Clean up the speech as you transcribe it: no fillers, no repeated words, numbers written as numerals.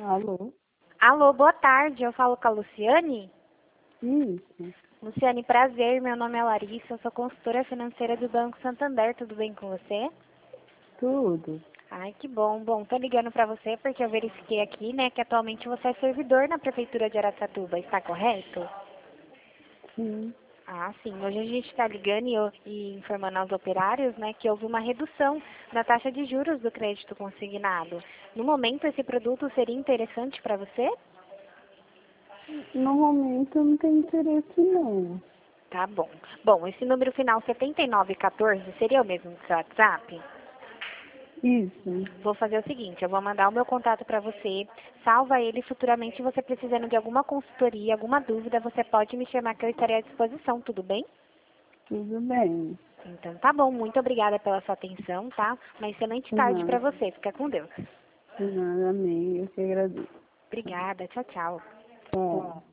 Alô? Alô, boa tarde. Eu falo com a Luciane. Isso, Luciane, prazer. Meu nome é Larissa. Eu sou consultora financeira do Banco Santander. Tudo bem com você? tudo. Ai, que bom. Bom, tô ligando pra você porque eu verifiquei aqui, né, que atualmente você é servidor na Prefeitura de Araçatuba. Está correto? Sim. Ah, sim. Hoje a gente está ligando e informando aos operários, né, que houve uma redução na taxa de juros do crédito consignado. No momento, esse produto seria interessante para você? No momento eu não tenho interesse não. Tá bom. Bom, esse número final 7914 seria o mesmo do seu WhatsApp? Isso. Vou fazer o seguinte, eu vou mandar o meu contato para você, salva ele, futuramente você precisando de alguma consultoria, alguma dúvida, você pode me chamar que eu estarei à disposição, tudo bem? Tudo bem. Então tá bom, muito obrigada pela sua atenção, tá? Uma excelente De tarde para nada. você, fica com Deus. De nada, amém. Eu que agradeço. Obrigada, tchau, tchau. Tchau.